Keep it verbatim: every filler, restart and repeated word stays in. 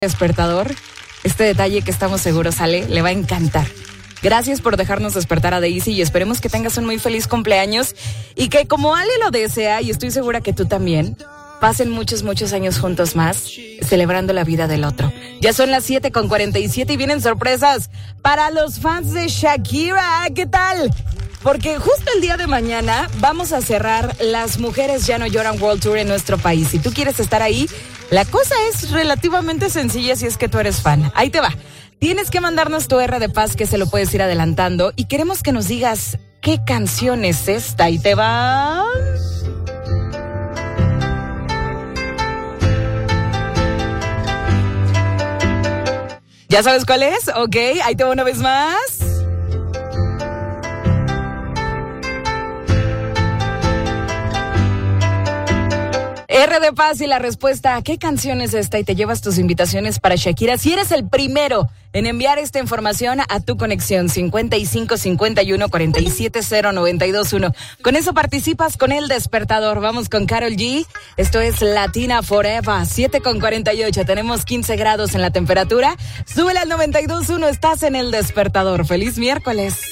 Despertador. Este detalle que estamos seguros, Ale, le va a encantar. Gracias por dejarnos despertar a Daisy y esperemos que tengas un muy feliz cumpleaños y que como Ale lo desea, y estoy segura que tú también, pasen muchos, muchos años juntos más celebrando la vida del otro. Ya son las siete con cuarenta y siete y vienen sorpresas para los fans de Shakira. ¿Qué tal? Porque justo el día de mañana vamos a cerrar Las Mujeres Ya No Lloran World Tour en nuestro país. Si tú quieres estar ahí, la cosa es relativamente sencilla si es que tú eres fan. Ahí te va. Tienes que mandarnos tu R de paz que se lo puedes ir adelantando y queremos que nos digas qué canción es esta. Ahí te va. ¿Ya sabes cuál es? Ok, ahí te va una vez más. R de paz y la respuesta a qué canción es esta y te llevas tus invitaciones para Shakira. Si eres el primero en enviar esta información a tu conexión cincuenta y cinco cincuenta y uno cuarenta y siete cero noventa y dos uno. Con eso participas con El Despertador. Vamos con Karol G. Esto es Latina Forever. siete con cuarenta y ocho. Tenemos quince grados en la temperatura. Súbele al noventa y dos uno. Estás en El Despertador. Feliz miércoles.